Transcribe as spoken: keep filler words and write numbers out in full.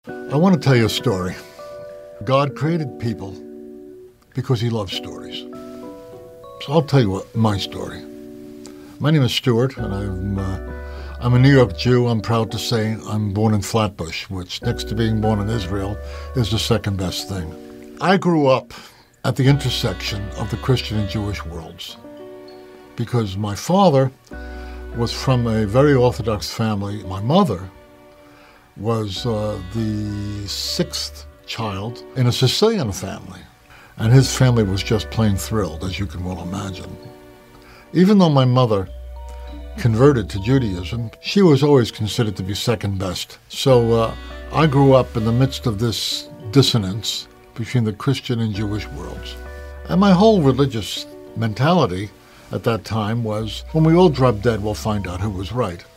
I want to tell you a story. God created people because he loves stories. So I'll tell you what, my story. My name is Stuart, and I'm, uh, I'm a New York Jew. I'm proud to say I'm born in Flatbush, which next to being born in Israel is the second best thing. I grew up at the intersection of the Christian and Jewish worlds because my father was from a very Orthodox family. My mother was uh, the sixth child in a Sicilian family, and his family was just plain thrilled, as you can well imagine. Even though my mother converted to Judaism, she was always considered to be second best. So uh, I grew up in the midst of this dissonance between the Christian and Jewish worlds. And my whole religious mentality at that time was, when we all drop dead, we'll find out who was right.